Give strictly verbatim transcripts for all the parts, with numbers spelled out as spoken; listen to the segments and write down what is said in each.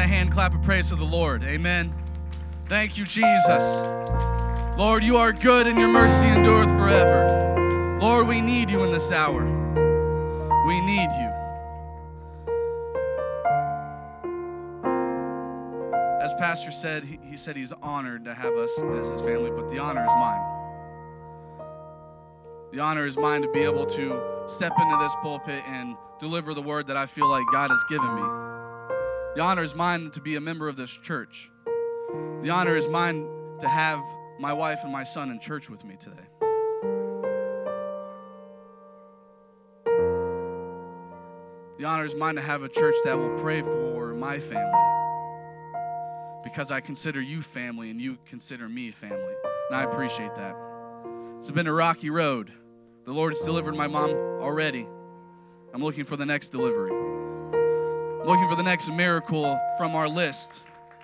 hand clap of praise to the Lord. Amen. Thank you, Jesus. Lord, you are good and your mercy endureth forever. Lord, we need you in this hour. We need you. As Pastor said, he, he said he's honored to have us as his family, but the honor is mine. The honor is mine to be able to step into this pulpit and deliver the word that I feel like God has given me. The honor is mine to be a member of this church. The honor is mine to have my wife and my son in church with me today. The honor is mine to have a church that will pray for my family, because I consider you family and you consider me family, and I appreciate that. It's been a rocky road. The Lord has delivered my mom already. I'm looking for the next delivery. I'm looking for the next miracle from our list.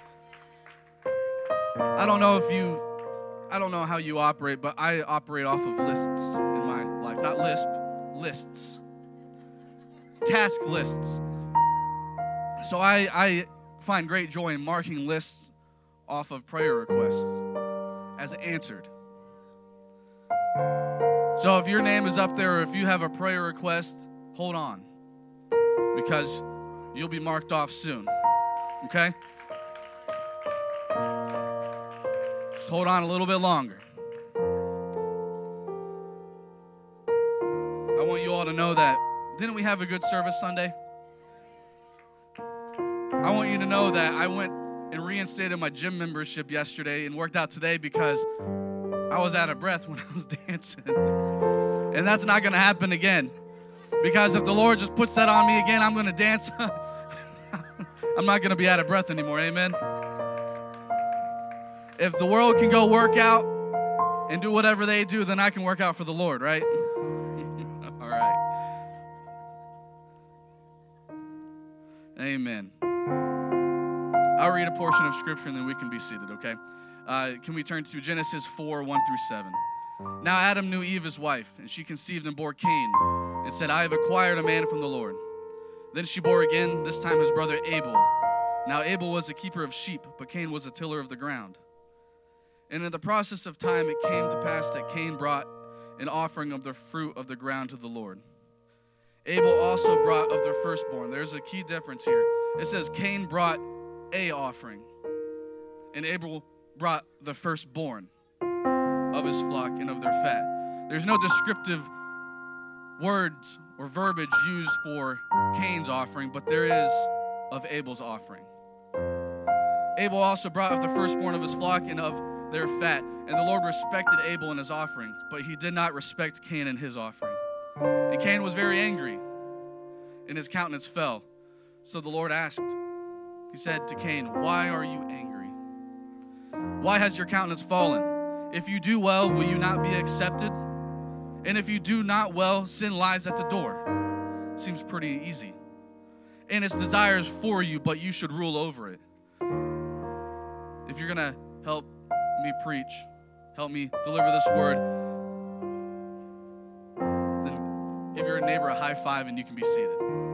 I don't know if you, I don't know how you operate, but I operate off of lists in my life. Not lisp, lists. Task lists. So I, I find great joy in marking lists off of prayer requests as answered. So if your name is up there, or if you have a prayer request, hold on, because you'll be marked off soon, okay? Just hold on a little bit longer. I want you all to know that, didn't we have a good service Sunday? I want you to know that I went and reinstated my gym membership yesterday and worked out today because I was out of breath when I was dancing. And that's not going to happen again. Because if the Lord just puts that on me again, I'm going to dance. I'm not going to be out of breath anymore. Amen. If the world can go work out and do whatever they do, then I can work out for the Lord, right? All right. Amen. I'll read a portion of scripture and then we can be seated, okay? Uh, can we turn to Genesis four, one through seven? Now Adam knew Eve his wife, and she conceived and bore Cain, and said, I have acquired a man from the Lord. Then she bore again, this time his brother Abel. Now Abel was a keeper of sheep, but Cain was a tiller of the ground. And in the process of time it came to pass that Cain brought an offering of the fruit of the ground to the Lord. Abel also brought of their firstborn. There's a key difference here. It says Cain brought a offering, and Abel brought the firstborn of his flock and of their fat. There's no descriptive words or verbiage used for Cain's offering, but there is of Abel's offering. Abel also brought of the firstborn of his flock and of their fat, and the Lord respected Abel and his offering, but he did not respect Cain and his offering. And Cain was very angry, and his countenance fell. So the Lord asked, he said to Cain, why are you angry? Why has your countenance fallen? If you do well, will you not be accepted? And if you do not well, sin lies at the door. Seems pretty easy. And its desires for you, but you should rule over it. If you're going to help me preach, help me deliver this word, then give your neighbor a high five and you can be seated.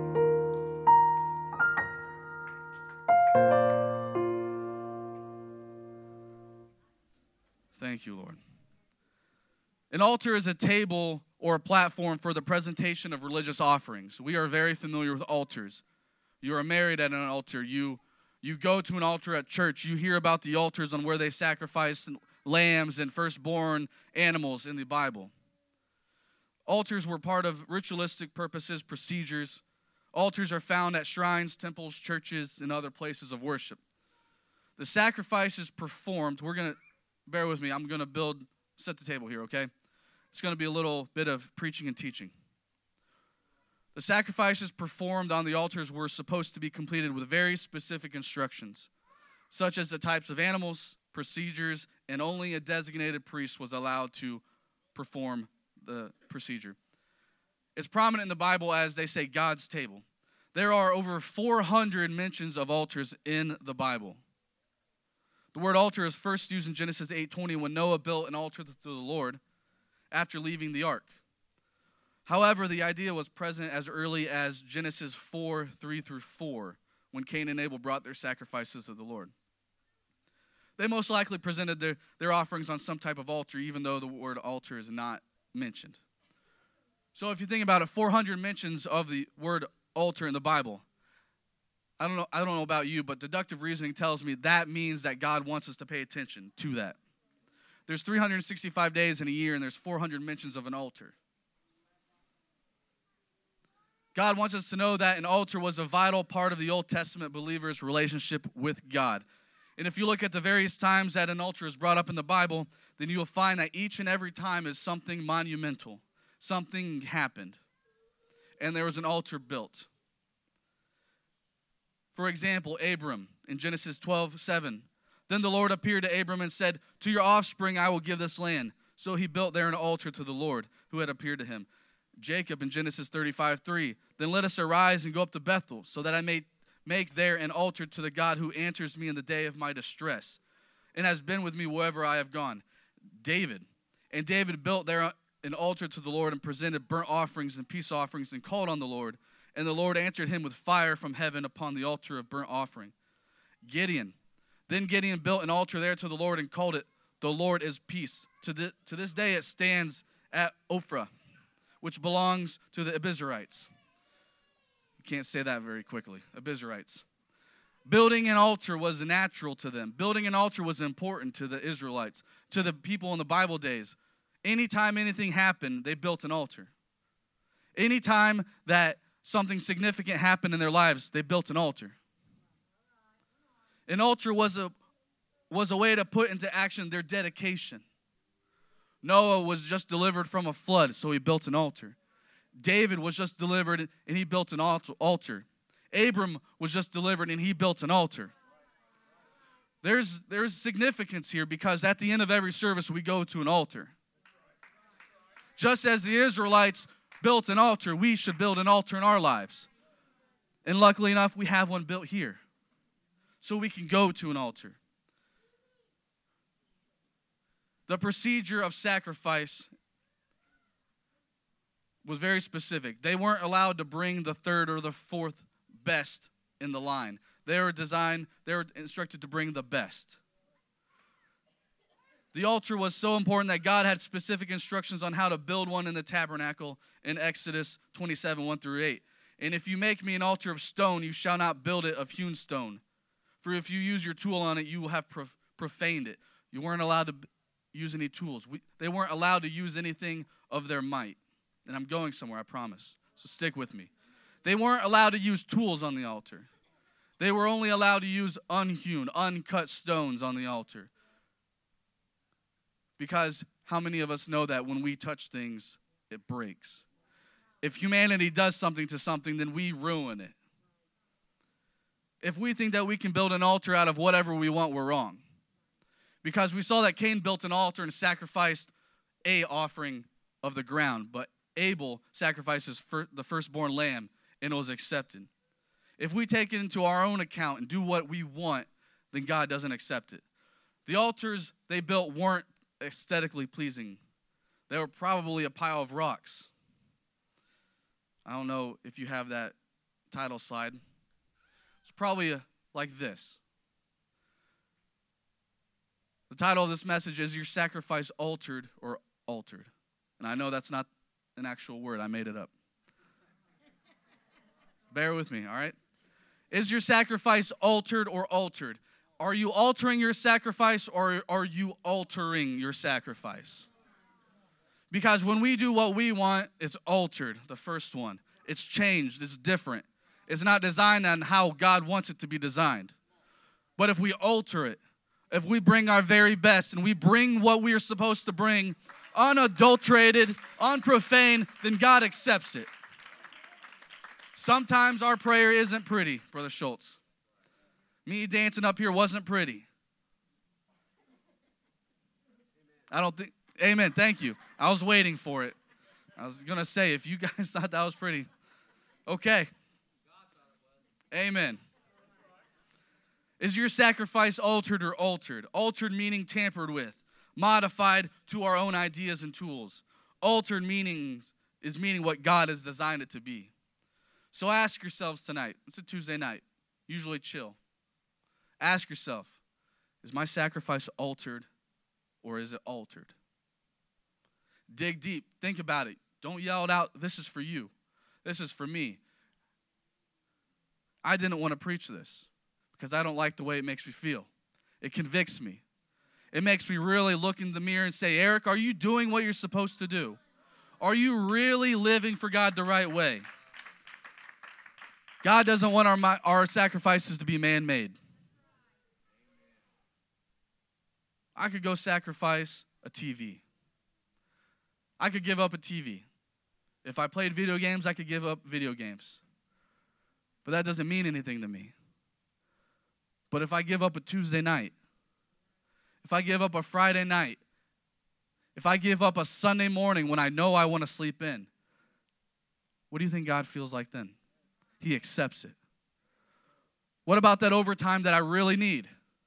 Thank you, Lord. An altar is a table or a platform for the presentation of religious offerings. We are very familiar with altars. You are married at an altar. You, you go to an altar at church. You hear about the altars on where they sacrifice lambs and firstborn animals in the Bible. Altars were part of ritualistic purposes, procedures. Altars are found at shrines, temples, churches, and other places of worship. The sacrifices performed, we're going to, bear with me, I'm going to build, set the table here, okay? It's going to be a little bit of preaching and teaching. The sacrifices performed on the altars were supposed to be completed with very specific instructions, such as the types of animals, procedures, and only a designated priest was allowed to perform the procedure. It's prominent in the Bible as, they say, God's table. There are over four hundred mentions of altars in the Bible. The word altar is first used in Genesis eight twenty when Noah built an altar to the Lord after leaving the ark. However, the idea was present as early as Genesis four, three through four, when Cain and Abel brought their sacrifices to the Lord. They most likely presented their, their offerings on some type of altar, even though the word altar is not mentioned. So if you think about it, four hundred mentions of the word altar in the Bible. I don't know, I don't know about you, but deductive reasoning tells me that means that God wants us to pay attention to that. There's three hundred sixty-five days in a year, and there's four hundred mentions of an altar. God wants us to know that an altar was a vital part of the Old Testament believer's relationship with God. And if you look at the various times that an altar is brought up in the Bible, then you will find that each and every time is something monumental. Something happened, and there was an altar built. For example, Abram in Genesis twelve seven. Then the Lord appeared to Abram and said, "To your offspring I will give this land." So he built there an altar to the Lord who had appeared to him. Jacob in Genesis thirty-five three. Then let us arise and go up to Bethel, so that I may make there an altar to the God who answers me in the day of my distress, and has been with me wherever I have gone. David. And David built there an altar to the Lord and presented burnt offerings and peace offerings and called on the Lord. And the Lord answered him with fire from heaven upon the altar of burnt offering. Gideon. Then Gideon built an altar there to the Lord and called it, "The Lord is Peace." To, the, to this day it stands at Ophrah, which belongs to the Abiezrites. You can't say that very quickly. Abiezrites. Building an altar was natural to them. Building an altar was important to the Israelites, to the people in the Bible days. Anytime anything happened, they built an altar. Anytime that something significant happened in their lives, they built an altar. An altar was a, was a way to put into action their dedication. Noah was just delivered from a flood, so he built an altar. David was just delivered, and he built an altar. Abram was just delivered, and he built an altar. There's, there's significance here, because at the end of every service, we go to an altar. Just as the Israelites built an altar, we should build an altar in our lives. And luckily enough, we have one built here, so we can go to an altar. The procedure of sacrifice was very specific. They weren't allowed to bring the third or the fourth best in the line. They were designed, they were instructed to bring the best. The altar was so important that God had specific instructions on how to build one in the tabernacle in Exodus twenty-seven, one through eight. And if you make me an altar of stone, you shall not build it of hewn stone. For if you use your tool on it, you will have prof- profaned it. You weren't allowed to use any tools. We, they weren't allowed to use anything of their might. And I'm going somewhere, I promise. So stick with me. They weren't allowed to use tools on the altar. They were only allowed to use unhewn, uncut stones on the altar. Because how many of us know that when we touch things, it breaks? If humanity does something to something, then we ruin it. If we think that we can build an altar out of whatever we want, we're wrong. Because we saw that Cain built an altar and sacrificed a offering of the ground, but Abel sacrificed his fir- the firstborn lamb, and it was accepted. If we take it into our own account and do what we want, then God doesn't accept it. The altars they built weren't aesthetically pleasing. They were probably a pile of rocks. I don't know if you have that title slide. It's probably a, like this. The title of this message is "Your Sacrifice Altered or Altered." And I know that's not an actual word. I made it up. Bear with me, all right? Is your sacrifice altered or altered? Are you altering your sacrifice, or are you altering your sacrifice? Because when we do what we want, it's altered, the first one. It's changed. It's different. It's not designed on how God wants it to be designed. But if we alter it, if we bring our very best and we bring what we are supposed to bring, unadulterated, unprofane, then God accepts it. Sometimes our prayer isn't pretty, Brother Schultz. Me dancing up here wasn't pretty. I don't think, amen, thank you. I was waiting for it. I was going to say, if you guys thought that was pretty, okay. Amen. Is your sacrifice altered or altered? Altered meaning tampered with, modified to our own ideas and tools. Altered meanings is meaning what God has designed it to be. So ask yourselves tonight, it's a Tuesday night. usually chill. Ask yourself, is my sacrifice altered or is it altered? Dig deep. Think about it. Don't yell it out. This is for you. This is for me. I didn't want to preach this because I don't like the way it makes me feel. It convicts me. It makes me really look in the mirror and say, Eric, are you doing what you're supposed to do? Are you really living for God the right way? God doesn't want our, our sacrifices to be man-made. I could go sacrifice a T V. I could give up a T V. If I played video games, I could give up video games. But that doesn't mean anything to me. But if I give up a Tuesday night, if I give up a Friday night, if I give up a Sunday morning when I know I want to sleep in, what do you think God feels like then? He accepts it. What about that overtime that I really need?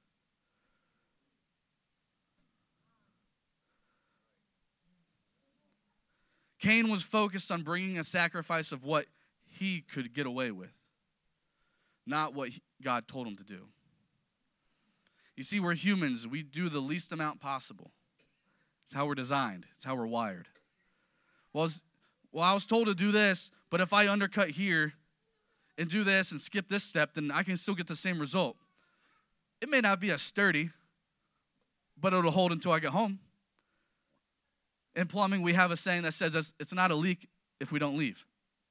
Cain was focused on bringing a sacrifice of what he could get away with, not what God told him to do. You see, we're humans. We do the least amount possible. It's how we're designed. It's how we're wired. Well, well, I was told to do this, but if I undercut here and do this and skip this step, then I can still get the same result. It may not be as sturdy, but it'll hold until I get home. In plumbing, we have a saying that says it's not a leak if we don't leave.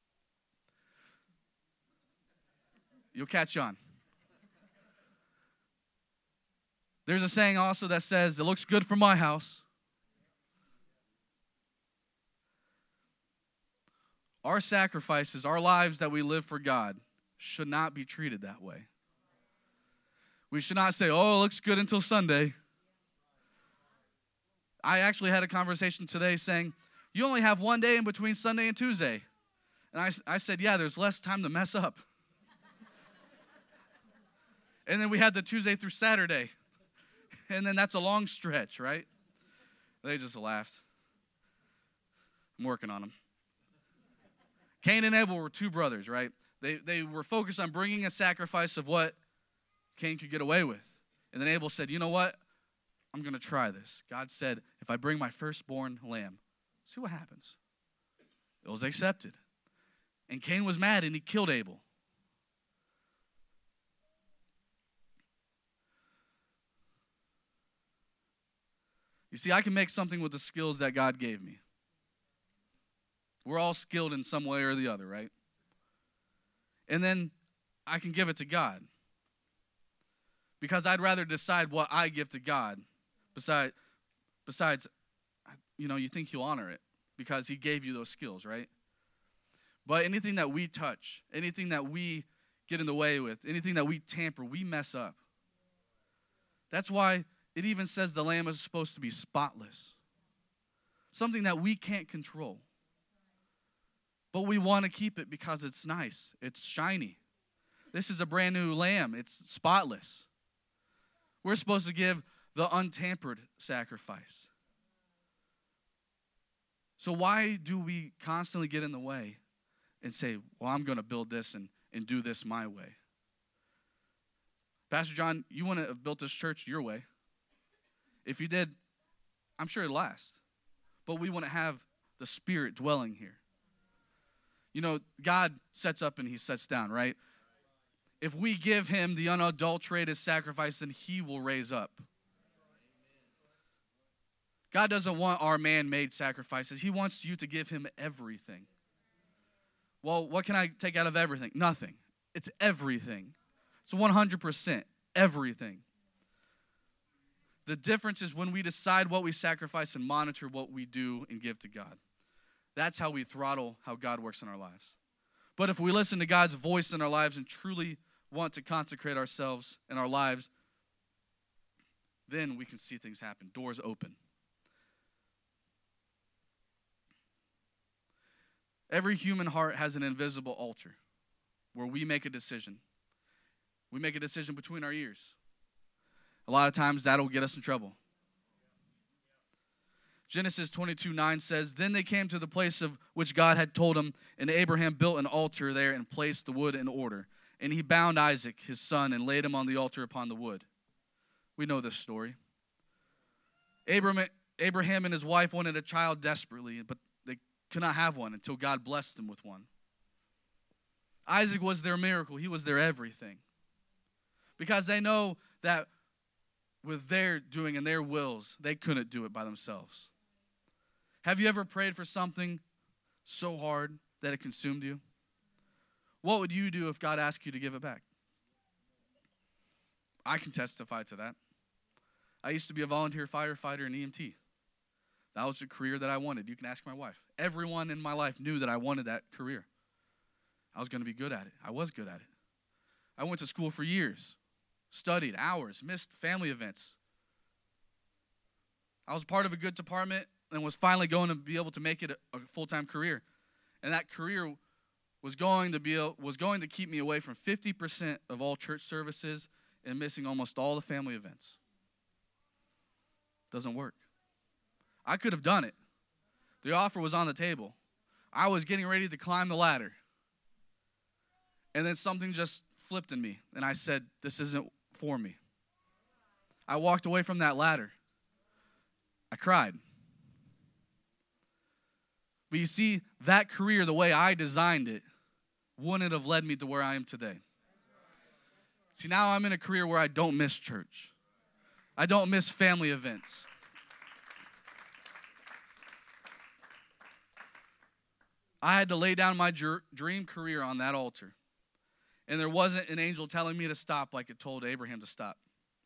You'll catch on. There's a saying also that says, it looks good for my house. Our sacrifices, our lives that we live for God should not be treated that way. We should not say, oh, it looks good until Sunday. I actually had a conversation today saying, you only have one day in between Sunday and Tuesday. And I, I said, yeah, there's less time to mess up. And then we had the Tuesday through Saturday. And then that's a long stretch, right? They just laughed. I'm working on them. Cain and Abel were two brothers, right? They, they were focused on bringing a sacrifice of what Cain could get away with. And then Abel said, you know what? I'm going to try this. God said, if I bring my firstborn lamb, see what happens. It was accepted. And Cain was mad and he killed Abel. You see, I can make something with the skills that God gave me. We're all skilled in some way or the other, right? And then I can give it to God. Because I'd rather decide what I give to God. Besides, besides, you know, you think he'll honor it because he gave you those skills, right? But anything that we touch, anything that we get in the way with, anything that we tamper, we mess up. That's why it even says the lamb is supposed to be spotless. Something that we can't control. But we want to keep it because it's nice. It's shiny. This is a brand new lamb. It's spotless. We're supposed to give the untampered sacrifice. So why do we constantly get in the way and say, well, I'm going to build this and, and do this my way? Pastor John, you want to have built this church your way. If you did, I'm sure it'd last. But we want to have the Spirit dwelling here. You know, God sets up and he sets down, right? If we give him the unadulterated sacrifice, then he will raise up. God doesn't want our man-made sacrifices. He wants you to give him everything. Well, what can I take out of everything? Nothing. It's everything. It's one hundred percent everything. The difference is when we decide what we sacrifice and monitor what we do and give to God. That's how we throttle how God works in our lives. But if we listen to God's voice in our lives and truly want to consecrate ourselves and our lives, then we can see things happen. Doors open. Every human heart has an invisible altar where we make a decision. We make a decision between our ears. A lot of times that'll get us in trouble. Genesis twenty-two nine says, then they came to the place of which God had told him, and Abraham built an altar there and placed the wood in order. and he bound Isaac, his son, and laid him on the altar upon the wood. We know this story. Abraham, Abraham and his wife wanted a child desperately, but they could not have one until God blessed them with one. Isaac was their miracle. He was their everything. Because they know that with their doing and their wills, they couldn't do it by themselves. Have you ever prayed for something so hard that it consumed you? What would you do if God asked you to give it back? I can testify to that. I used to be a volunteer firefighter and E M T. That was a career that I wanted. You can ask my wife. Everyone in my life knew that I wanted that career. I was going to be good at it. I was good at it. I went to school for years, studied hours, missed family events. I was part of a good department and was finally going to be able to make it a, a full-time career. And that career was going to be was going to keep me away from fifty percent of all church services and missing almost all the family events. Doesn't work. I could have done it. The offer was on the table. I was getting ready to climb the ladder. And then something just flipped in me, and I said, this isn't for me. I walked away from that ladder. I cried. But you see, that career, the way I designed it, wouldn't have led me to where I am today. See, now I'm in a career where I don't miss church. I don't miss family events. I had to lay down my dream career on that altar. And there wasn't an angel telling me to stop like it told Abraham to stop.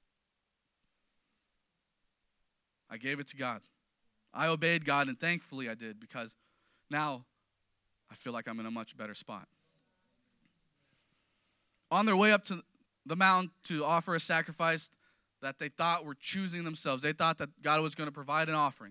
I gave it to God. I obeyed God, and thankfully I did, because now I feel like I'm in a much better spot. On their way up to the mountain to offer a sacrifice that they thought were choosing themselves, they thought that God was going to provide an offering.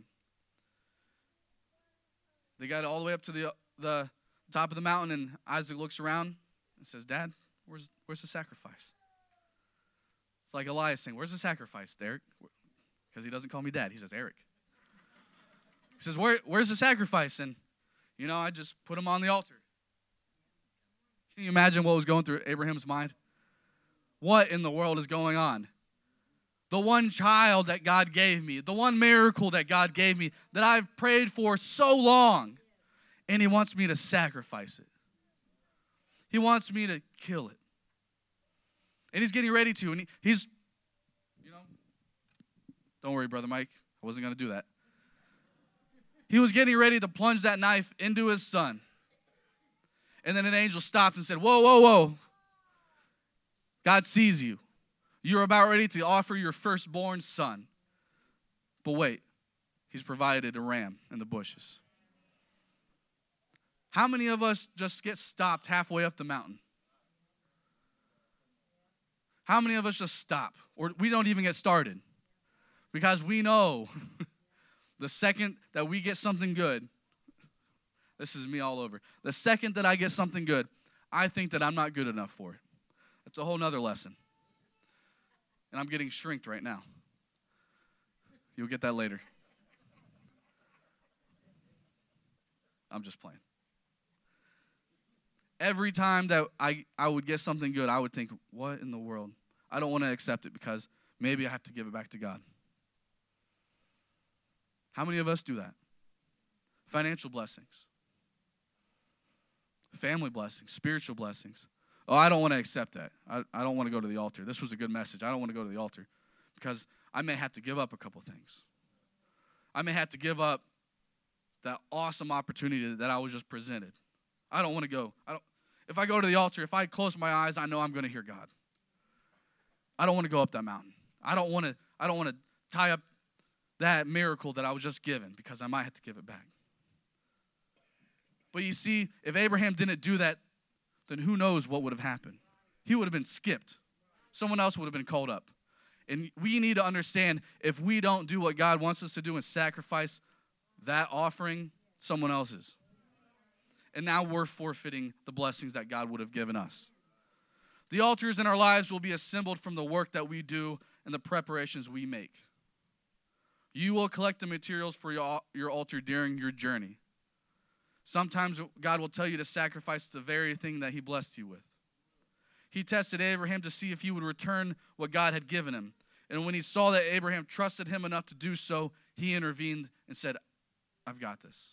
They got all the way up to the, the top of the mountain, and Isaac looks around and says, Dad, where's, where's the sacrifice? It's like Elias saying, where's the sacrifice, Derek? Because he doesn't call me Dad. He says, Eric. He says, Where, where's the sacrifice? And, you know, I just put him on the altar. Can you imagine what was going through Abraham's mind? What in the world is going on? The one child that God gave me, the one miracle that God gave me, that I've prayed for so long, and he wants me to sacrifice it. He wants me to kill it. And he's getting ready to, and he, he's, you know, don't worry, Brother Mike, I wasn't going to do that. He was getting ready to plunge that knife into his son. And then an angel stopped and said, whoa, whoa, whoa. God sees you. You're about ready to offer your firstborn son. But wait, he's provided a ram in the bushes. How many of us just get stopped halfway up the mountain? How many of us just stop? Or we don't even get started? Because we know the second that we get something good, this is me all over. The second that I get something good, I think that I'm not good enough for it. That's a whole nother lesson. And I'm getting shrinked right now. You'll get that later. I'm just playing. Every time that I, I would get something good, I would think, what in the world? I don't want to accept it because maybe I have to give it back to God. How many of us do that? Financial blessings. Family blessings. Spiritual blessings. Oh, I don't want to accept that. I, I don't want to go to the altar. This was a good message. I don't want to go to the altar because I may have to give up a couple things. I may have to give up that awesome opportunity that I was just presented. I don't want to go. I don't. If I go to the altar, if I close my eyes, I know I'm going to hear God. I don't want to go up that mountain. I don't want to. I don't want to tie up that miracle that I was just given because I might have to give it back. But you see, if Abraham didn't do that, then who knows what would have happened? He would have been skipped. Someone else would have been called up. And we need to understand, if we don't do what God wants us to do and sacrifice that offering, someone else's. And now we're forfeiting the blessings that God would have given us. The altars in our lives will be assembled from the work that we do and the preparations we make. You will collect the materials for your, your altar during your journey. Sometimes God will tell you to sacrifice the very thing that he blessed you with. he tested Abraham to see if he would return what God had given him. And when he saw that Abraham trusted him enough to do so, he intervened and said, I've got this.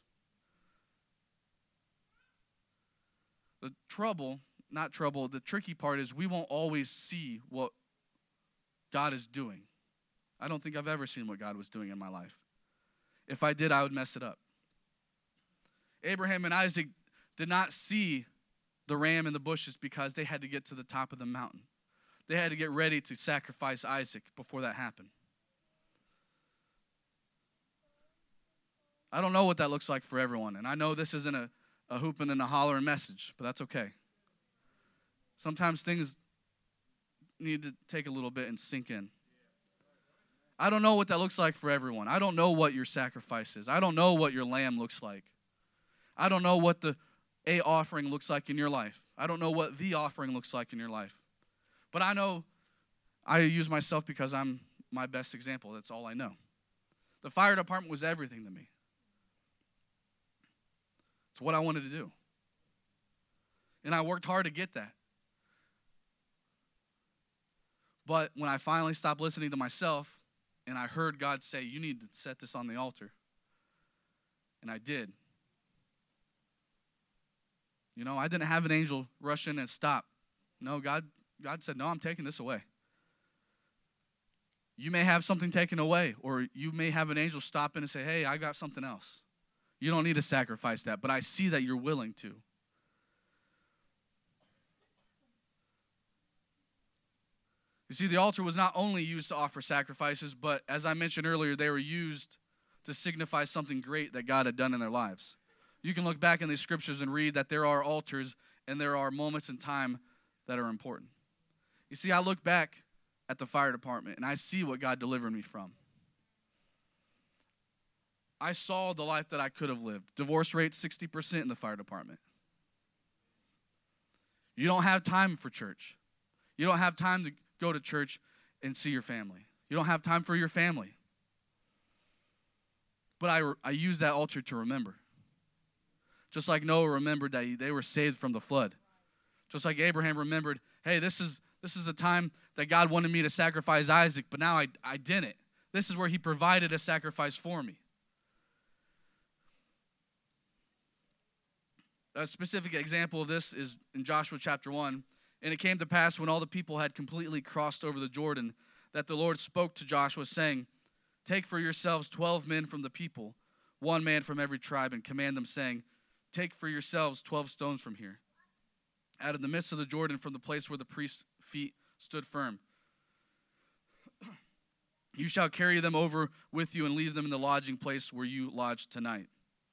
The trouble, not trouble, the tricky part is we won't always see what God is doing. I don't think I've ever seen what God was doing in my life. If I did, I would mess it up. Abraham and Isaac did not see the ram in the bushes because they had to get to the top of the mountain. They had to get ready to sacrifice Isaac before that happened. I don't know what that looks like for everyone, and I know this isn't a, a hooping and a hollering message, but that's okay. Sometimes things need to take a little bit and sink in. I don't know what that looks like for everyone. I don't know what your sacrifice is. I don't know what your lamb looks like. I don't know what the a offering looks like in your life. I don't know what the offering looks like in your life. But I know, I use myself because I'm my best example. That's all I know. The fire department was everything to me. It's what I wanted to do. And I worked hard to get that. But when I finally stopped listening to myself and I heard God say, you need to set this on the altar. And I did. You know, I didn't have an angel rush in and stop. No, God, God said, no, I'm taking this away. You may have something taken away, or you may have an angel stop in and say, hey, I got something else. You don't need to sacrifice that, but I see that you're willing to. You see, the altar was not only used to offer sacrifices, but as I mentioned earlier, they were used to signify something great that God had done in their lives. You can look back in these scriptures and read that there are altars and there are moments in time that are important. You see, I look back at the fire department and I see what God delivered me from. I saw the life that I could have lived. Divorce rate sixty percent in the fire department. You don't have time for church. You don't have time to go to church and see your family. You don't have time for your family. But I, I use that altar to remember. Just like Noah remembered that they were saved from the flood. Just like Abraham remembered, hey, this is this is the time that God wanted me to sacrifice Isaac, but now I, I didn't. This is where he provided a sacrifice for me. A specific example of this is in Joshua chapter one. And it came to pass when all the people had completely crossed over the Jordan that the Lord spoke to Joshua, saying, take for yourselves twelve men from the people, one man from every tribe, and command them, saying, take for yourselves twelve stones from here, out of the midst of the Jordan, from the place where the priest's feet stood firm. You shall carry them over with you and leave them in the lodging place where you lodge tonight.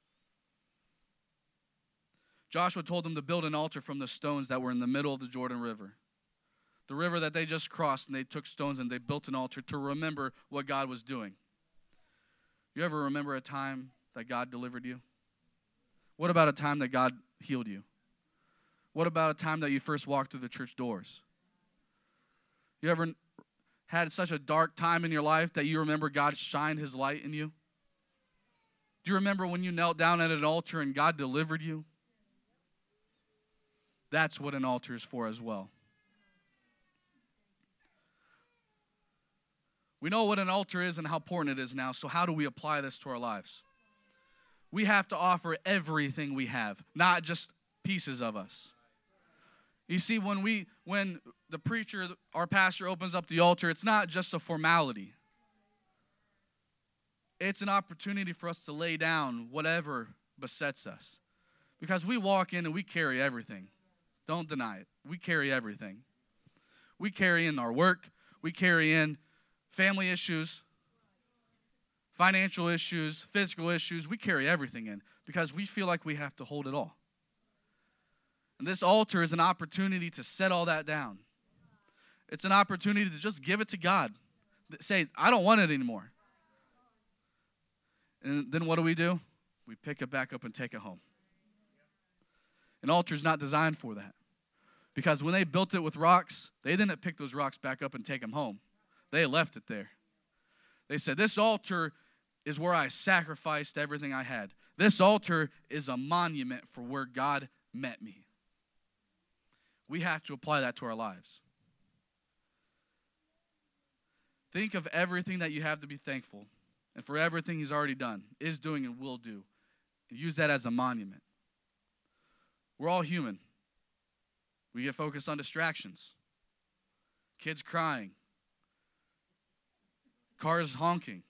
Joshua told them to build an altar from the stones that were in the middle of the Jordan River. The river that they just crossed, and they took stones and they built an altar to remember what God was doing. You ever remember a time that God delivered you? What about a time that God healed you? What about a time that you first walked through the church doors? You ever had such a dark time in your life that you remember God shined his light in you? Do you remember when you knelt down at an altar and God delivered you? That's what an altar is for as well. We know what an altar is and how important it is now, so how do we apply this to our lives? We have to offer everything we have, not just pieces of us. You see, when we, when the preacher, our pastor opens up the altar, it's not just a formality. It's an opportunity for us to lay down whatever besets us. Because we walk in and we carry everything. Don't deny it. We carry everything. We carry in our work. We carry in family issues, financial issues, physical issues. We carry everything in because we feel like we have to hold it all. And this altar is an opportunity to set all that down. It's an opportunity to just give it to God. Say, I don't want it anymore. And then what do we do? We pick it back up and take it home. An altar is not designed for that. Because when they built it with rocks, they didn't pick those rocks back up and take them home. They left it there. They said, this altar is where I sacrificed everything I had. This altar is a monument for where God met me. we have to apply that to our lives. Think of everything that you have to be thankful and for everything he's already done, is doing, and will do. And use that as a monument. We're all human. We get focused on distractions. Kids crying. Cars honking.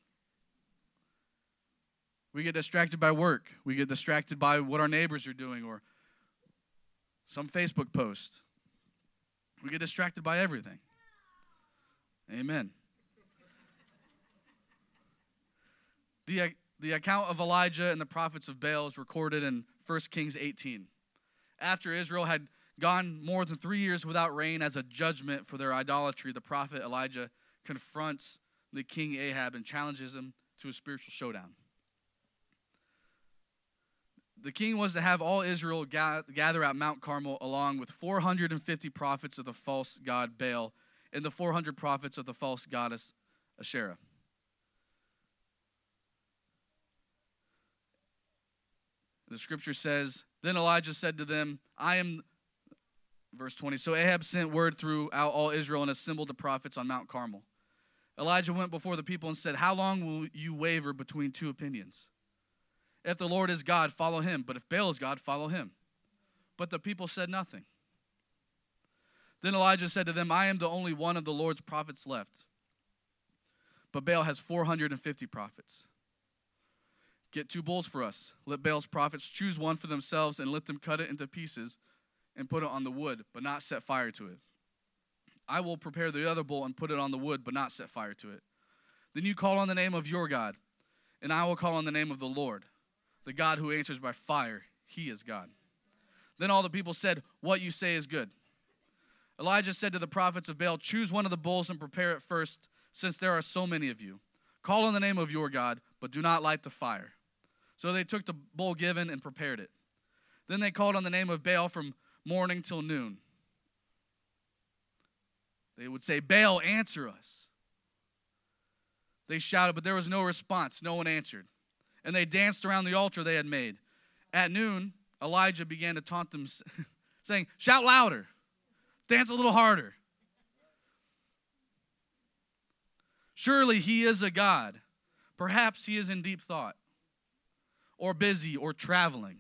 We get distracted by work. We get distracted by what our neighbors are doing or some Facebook post. We get distracted by everything. Amen. The, the account of Elijah and the prophets of Baal is recorded in First Kings eighteen. After Israel had gone more than three years without rain as a judgment for their idolatry, the prophet Elijah confronts the king Ahab and challenges him to a spiritual showdown. The king was to have all Israel ga- gather at Mount Carmel along with four hundred fifty prophets of the false god Baal and the four hundred prophets of the false goddess Asherah. The scripture says, then Elijah said to them, I am, verse twenty, so Ahab sent word throughout all Israel and assembled the prophets on Mount Carmel. Elijah went before the people and said, how long will you waver between two opinions? If the Lord is God, follow him. But if Baal is God, follow him. But the people said nothing. Then Elijah said to them, I am the only one of the Lord's prophets left. But Baal has four hundred fifty prophets. Get two bulls for us. Let Baal's prophets choose one for themselves and let them cut it into pieces and put it on the wood, but not set fire to it. I will prepare the other bull and put it on the wood, but not set fire to it. Then you call on the name of your God, and I will call on the name of the Lord, the God who answers by fire. He is God. Then all the people said, what you say is good. Elijah said to the prophets of Baal, choose one of the bulls and prepare it first, since there are so many of you. Call on the name of your God, but do not light the fire. So they took the bull given and prepared it. Then they called on the name of Baal from morning till noon. They would say, Baal, answer us. They shouted, but there was no response. No one answered. And they danced around the altar they had made. At noon, Elijah began to taunt them, saying, shout louder. Dance a little harder. Surely he is a God. Perhaps he is in deep thought, or busy, or traveling.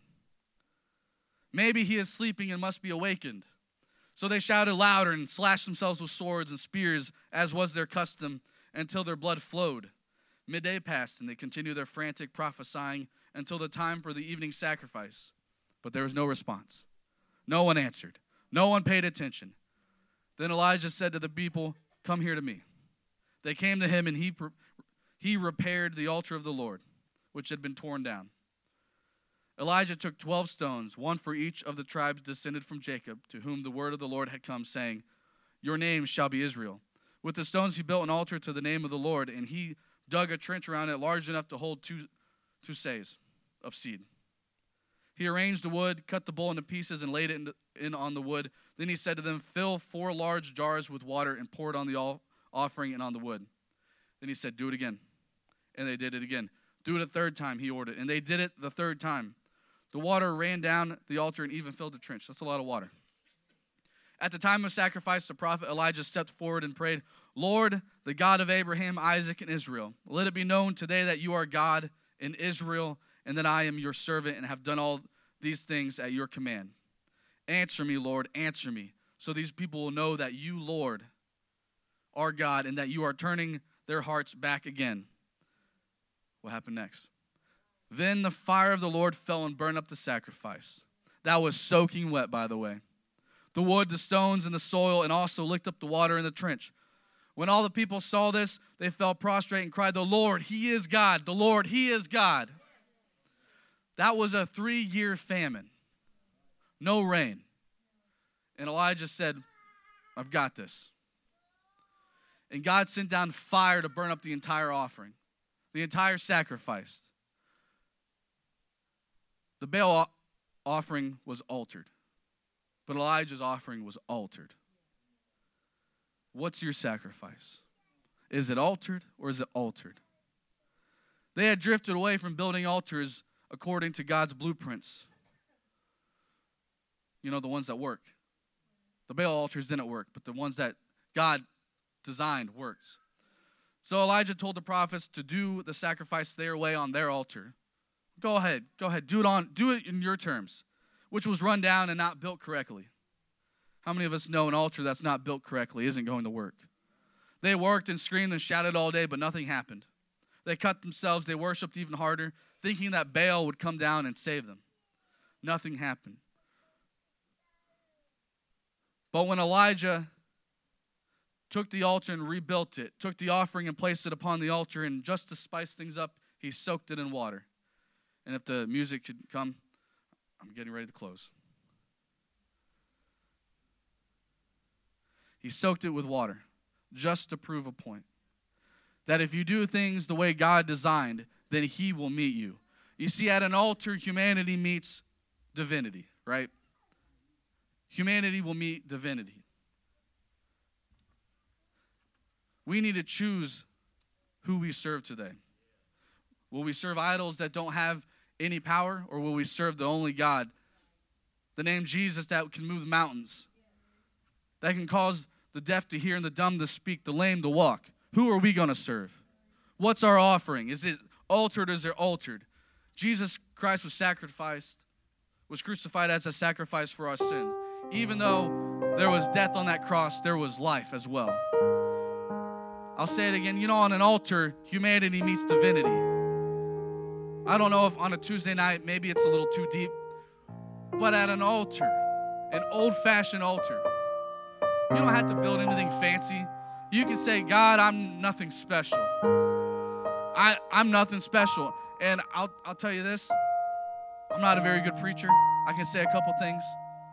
Maybe he is sleeping and must be awakened. So they shouted louder and slashed themselves with swords and spears, as was their custom, until their blood flowed. Midday passed, and they continued their frantic prophesying until the time for the evening sacrifice. But there was no response. No one answered. No one paid attention. Then Elijah said to the people, come here to me. They came to him, and he, he repaired the altar of the Lord, which had been torn down. Elijah took twelve stones, one for each of the tribes descended from Jacob, to whom the word of the Lord had come, saying, your name shall be Israel. With the stones he built an altar to the name of the Lord, and he dug a trench around it large enough to hold two, two seahs of seed. He arranged the wood, cut the bull into pieces, and laid it in, in on the wood. Then he said to them, fill four large jars with water and pour it on the offering and on the wood. Then he said, do it again. And they did it again. Do it a third time, he ordered. And they did it the third time. The water ran down the altar and even filled the trench. That's a lot of water. At the time of sacrifice, the prophet Elijah stepped forward and prayed, Lord, the God of Abraham, Isaac, and Israel, let it be known today that you are God in Israel and that I am your servant and have done all these things at your command. Answer me, Lord, answer me, so these people will know that you, Lord, are God and that you are turning their hearts back again. What happened next? Then the fire of the Lord fell and burned up the sacrifice. That was soaking wet, by the way. The wood, the stones, and the soil, and also licked up the water in the trench. When all the people saw this, they fell prostrate and cried, the Lord, he is God. The Lord, he is God. That was a three-year famine. No rain. And Elijah said, I've got this. And God sent down fire to burn up the entire offering, the entire sacrifice. The Baal offering was altered, but Elijah's offering was altered. What's your sacrifice? Is it altered or is it altered? They had drifted away from building altars according to God's blueprints. You know, the ones that work. The Baal altars didn't work, but the ones that God designed worked. So Elijah told the prophets to do the sacrifice their way on their altar. Go ahead, go ahead, do it on, do it in your terms, which was run down and not built correctly. How many of us know an altar that's not built correctly isn't going to work? They worked and screamed and shouted all day, but nothing happened. They cut themselves, they worshiped even harder, thinking that Baal would come down and save them. Nothing happened. But when Elijah took the altar and rebuilt it, took the offering and placed it upon the altar, and just to spice things up, he soaked it in water. And if the music could come, I'm getting ready to close. He soaked it with water just to prove a point. That if you do things the way God designed, then he will meet you. You see, at an altar, humanity meets divinity, right? Humanity will meet divinity. We need to choose who we serve today. Will we serve idols that don't have any power, or will we serve the only God, the name Jesus, that can move mountains, that can cause the deaf to hear and the dumb to speak, the lame to walk? Who are we going to serve? What's our offering? Is it altered or is it altered? Jesus Christ was sacrificed, was crucified as a sacrifice for our sins. Even though there was death on that cross, there was life as well. I'll say it again. You know, on an altar, humanity meets divinity. I don't know if on a Tuesday night, maybe it's a little too deep, but at an altar, an old-fashioned altar, you don't have to build anything fancy. You can say, God, I'm nothing special. I, I'm nothing special. And I'll, I'll tell you this, I'm not a very good preacher. I can say a couple things.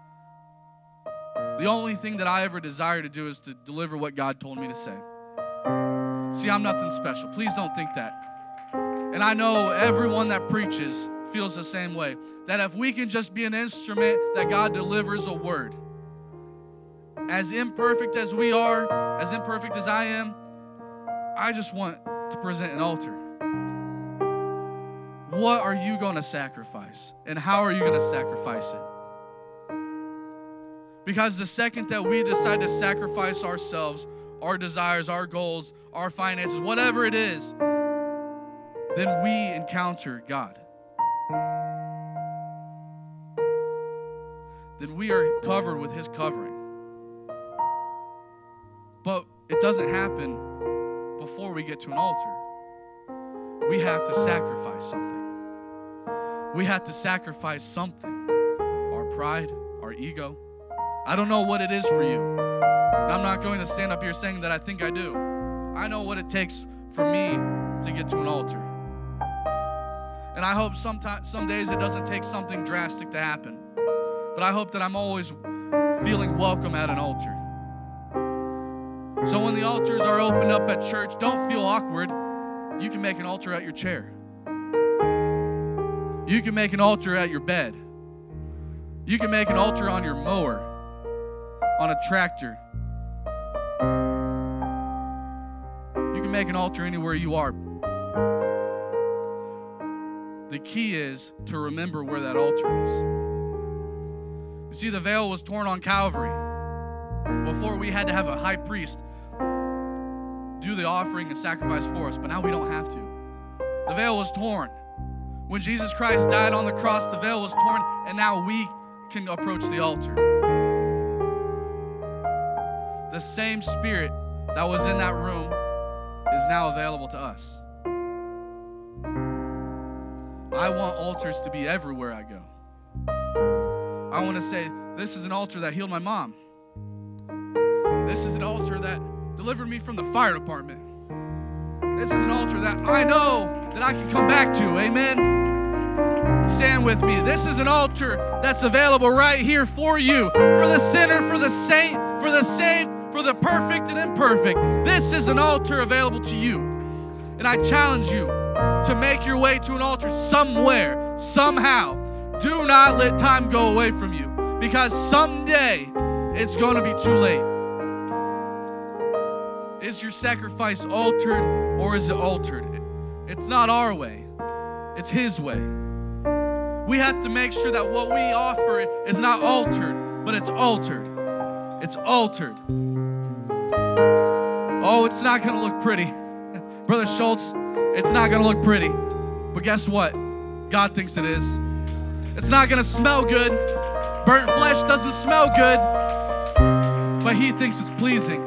The only thing that I ever desire to do is to deliver what God told me to say. See, I'm nothing special. Please don't think that. And I know everyone that preaches feels the same way. That if we can just be an instrument that God delivers a word. As imperfect as we are, as imperfect as I am, I just want to present an altar. What are you going to sacrifice? And how are you going to sacrifice it? Because the second that we decide to sacrifice ourselves, our desires, our goals, our finances, whatever it is, then we encounter God. Then we are covered with his covering. But it doesn't happen before we get to an altar. We have to sacrifice something. We have to sacrifice something. Our pride, our ego. I don't know what it is for you. And I'm not going to stand up here saying that I think I do. I know what it takes for me to get to an altar. And I hope sometimes, some days it doesn't take something drastic to happen. But I hope that I'm always feeling welcome at an altar. So when the altars are opened up at church, don't feel awkward. You can make an altar at your chair. You can make an altar at your bed. You can make an altar on your mower, on a tractor. You can make an altar anywhere you are. The key is to remember where that altar is. You see, the veil was torn on Calvary. Before, we had to have a high priest do the offering and sacrifice for us, but now we don't have to. The veil was torn. When Jesus Christ died on the cross, the veil was torn, and now we can approach the altar. The same Spirit that was in that room is now available to us. I want altars to be everywhere I go. I want to say, this is an altar that healed my mom. This is an altar that delivered me from the fire department. This is an altar that I know that I can come back to. Amen? Stand with me. This is an altar that's available right here for you. For the sinner, for the saint, for the saved, for the perfect and imperfect. This is an altar available to you. And I challenge you to make your way to an altar somewhere, somehow. Do not let time go away from you, because someday it's going to be too late. Is your sacrifice altered, or is it altered? It's not our way. It's his way. We have to make sure that what we offer is not altered, but it's altered. It's altered. Oh, it's not going to look pretty. Brother Schultz, it's not going to look pretty. But guess what? God thinks it is. It's not going to smell good. Burnt flesh doesn't smell good. But he thinks it's pleasing.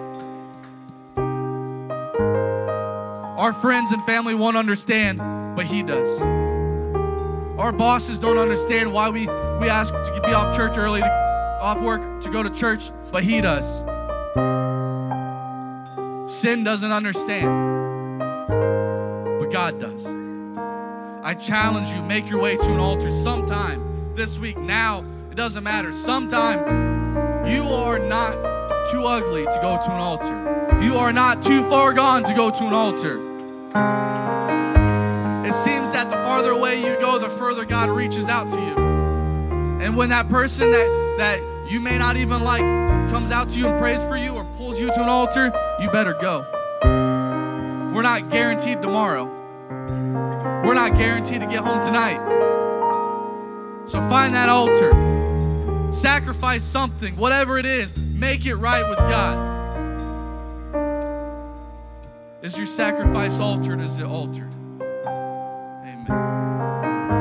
Our friends and family won't understand, but he does. Our bosses don't understand why we, we ask to be off church early, to, off work, to go to church, but he does. Sin doesn't understand, but God does. I challenge you, make your way to an altar sometime this week, now, it doesn't matter. Sometime, you are not too ugly to go to an altar. You are not too far gone to go to an altar. It seems that the farther away you go, the further God reaches out to you. And when that person that, that you may not even like comes out to you and prays for you or pulls you to an altar, you better go. We're not guaranteed tomorrow. We're not guaranteed to get home tonight. So find that altar. Sacrifice something, whatever it is, make it right with God. Is your sacrifice altered? Is it altered?